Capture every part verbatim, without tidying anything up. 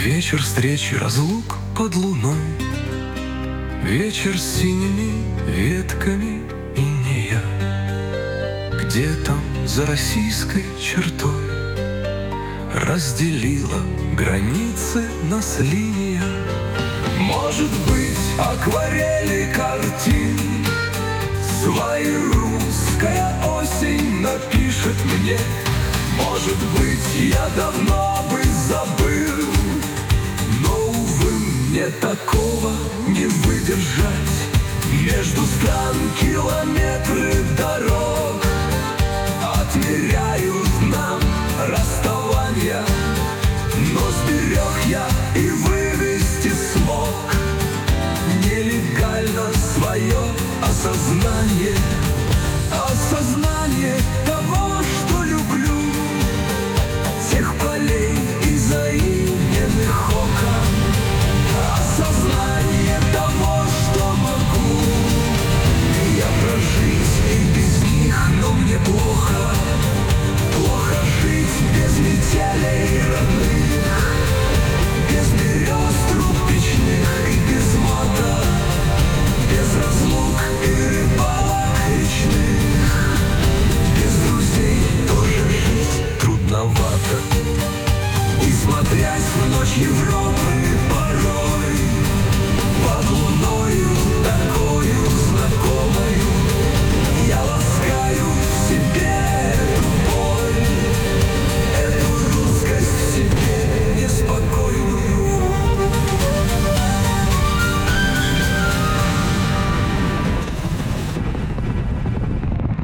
Вечер встречи, разлук под луной, вечер с синими ветками инея. Где там за российской чертой разделила границы нас линия? Может быть, акварели картин своей русская осень напишет мне. Может быть, я давно бы забыл, но, увы, мне такого не выдержать. Между стран километры дорог отмеряют нам расставания, но сберег я и вывести смог нелегально свое осознание. Осознание того, что люблю, тех полей и заименных окон. Осознание того, что могу я прожить и без них, но мне плохо. Плохо жить без метелей родных, без берез труб печных и без мата, без разлук и рыбалок речных. Без друзей тоже жить трудновато. И смотрясь в ночь Европы порой, под луною такою знакомою, я ласкаю в себе эту боль, эту русскость в себе неспокойную.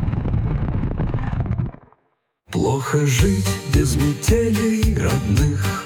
Плохо жить без метелей родных,